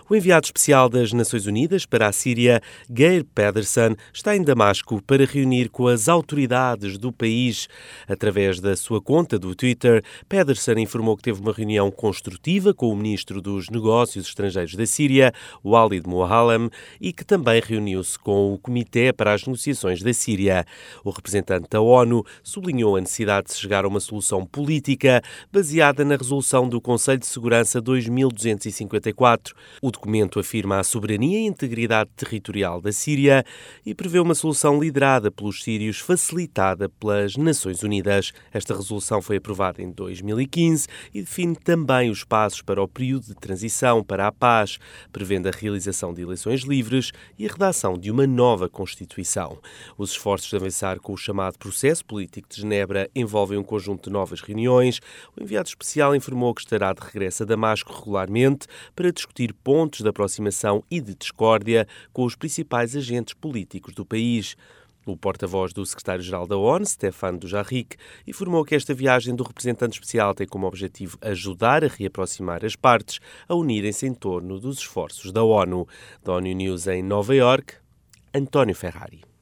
O enviado especial das Nações Unidas para a Síria, Geir Pedersen, está em Damasco para reunir com as autoridades do país. Através da sua conta do Twitter, Pedersen informou que teve uma reunião construtiva com o ministro dos Negócios Estrangeiros da Síria, Walid Muallem, e que também reuniu-se com o Comitê para as Negociações da Síria. O representante da ONU sublinhou a necessidade de se chegar a uma solução política baseada na resolução do Conselho de Segurança 2254. O documento afirma a soberania e integridade territorial da Síria e prevê uma solução liderada pelos sírios, facilitada pelas Nações Unidas. Esta resolução foi aprovada em 2015 e define também os passos para o período de transição para a paz, prevendo a realização de eleições livres e a redação de uma nova Constituição. Os esforços de avançar com o chamado processo político de Genebra envolvem um conjunto de novas reuniões. O enviado especial informou que estará de regresso a Damasco regularmente para discutir pontos de aproximação e de discórdia com os principais agentes políticos do país. O porta-voz do secretário-geral da ONU, Stefan Dujarric, informou que esta viagem do representante especial tem como objetivo ajudar a reaproximar as partes a unirem-se em torno dos esforços da ONU. Da ONU News em Nova Iorque, António Ferrari.